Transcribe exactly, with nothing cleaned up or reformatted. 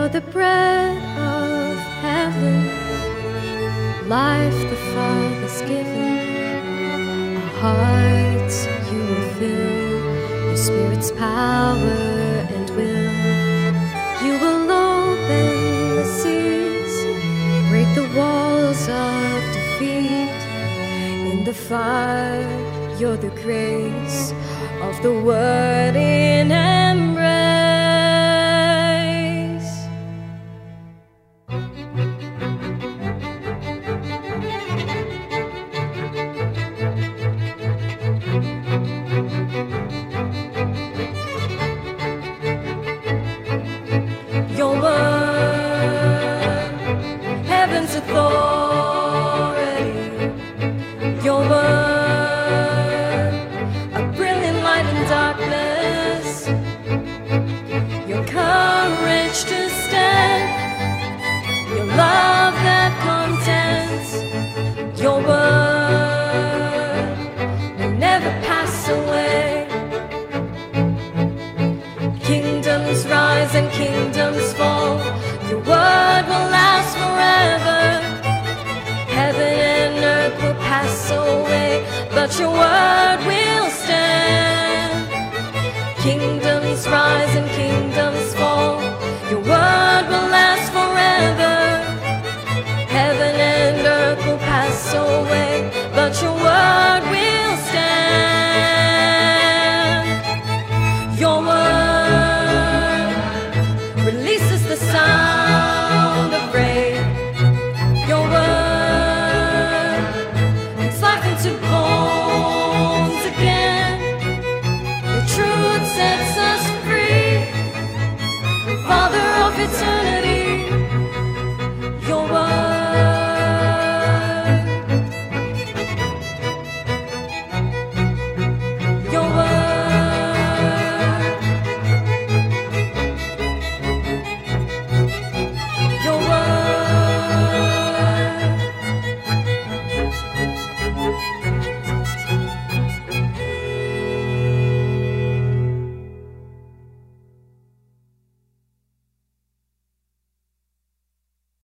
the bread of heaven, life the Father's given. Our hearts you will fill, your Spirit's power and will. You will open the seas, break the walls of defeat. In the fire, you're the grace of the word in embrace. Your word, heaven's authority. Your word, a brilliant light in darkness. Your courage to stand, your love that contends. Your word will never pass away. Kingdoms rise and kingdoms fall, your word will last forever. Heaven and earth will pass away, but your word will stand. Kingdoms rise